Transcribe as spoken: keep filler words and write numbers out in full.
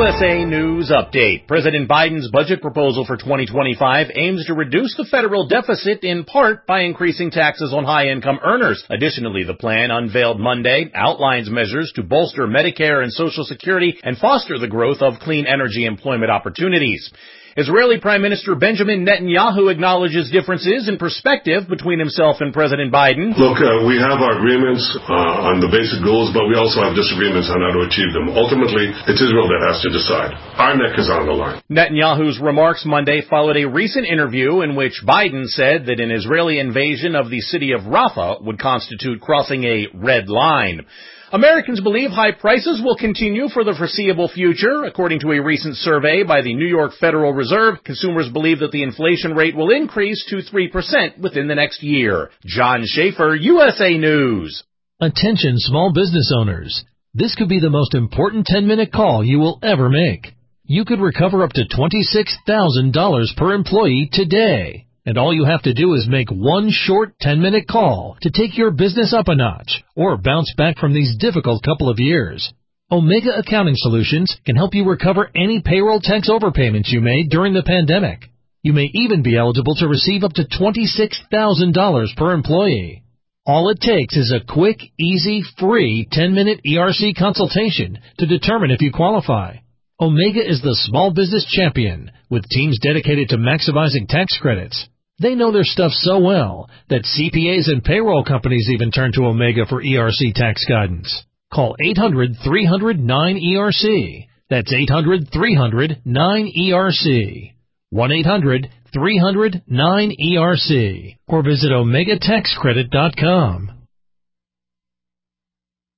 S A News Update. President Biden's budget proposal for twenty twenty-five aims to reduce the federal deficit in part by increasing taxes on high-income earners. Additionally, the plan, unveiled Monday, outlines measures to bolster Medicare and Social Security and foster the growth of clean energy employment opportunities. Israeli Prime Minister Benjamin Netanyahu acknowledges differences in perspective between himself and President Biden. Look, uh, we have our agreements uh, on the basic goals, but we also have disagreements on how to achieve them. Ultimately, it's Israel that has to decide. Our neck is on the line. Netanyahu's remarks Monday followed a recent interview in which Biden said that an Israeli invasion of the city of Rafah would constitute crossing a red line. Americans believe high prices will continue for the foreseeable future. According to a recent survey by the New York Federal Reserve, consumers believe that the inflation rate will increase to three percent within the next year. John Schaefer, U S A News. Attention small business owners. This could be the most important ten-minute call you will ever make. You could recover up to twenty-six thousand dollars per employee today. And all you have to do is make one short ten-minute call to take your business up a notch or bounce back from these difficult couple of years. Omega Accounting Solutions can help you recover any payroll tax overpayments you made during the pandemic. You may even be eligible to receive up to twenty-six thousand dollars per employee. All it takes is a quick, easy, free ten-minute E R C consultation to determine if you qualify. Omega is the small business champion with teams dedicated to maximizing tax credits. They know their stuff so well that C P As and payroll companies even turn to Omega for E R C tax guidance. Call eight hundred, three hundred, nine E R C. That's eight hundred, three hundred, nine E R C. one eight hundred, three hundred, nine E R C. Or visit omega tax credit dot com.